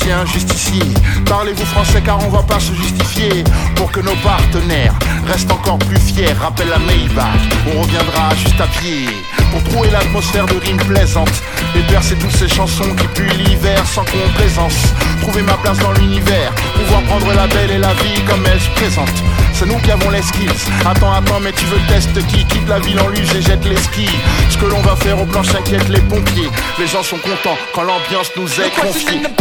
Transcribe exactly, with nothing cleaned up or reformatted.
ancien justicier. Parlez-vous français car on va pas se justifier. Pour que nos partenaires restent encore plus fiers. Rappelle la Maybach, on reviendra juste à pied. Pour trouver l'atmosphère de rimes plaisantes et bercer toutes ces chansons qui puent l'hiver sans complaisance. Trouver ma place dans l'univers, pouvoir prendre la belle et la vie comme elle se présente. C'est nous qui avons les skills. Attends, attends, mais tu veux test qui quitte la ville en luge et jette les skis. Ce que l'on va faire aux planches inquiète les pompiers. Les gens sont contents quand l'ambiance nous est confiée.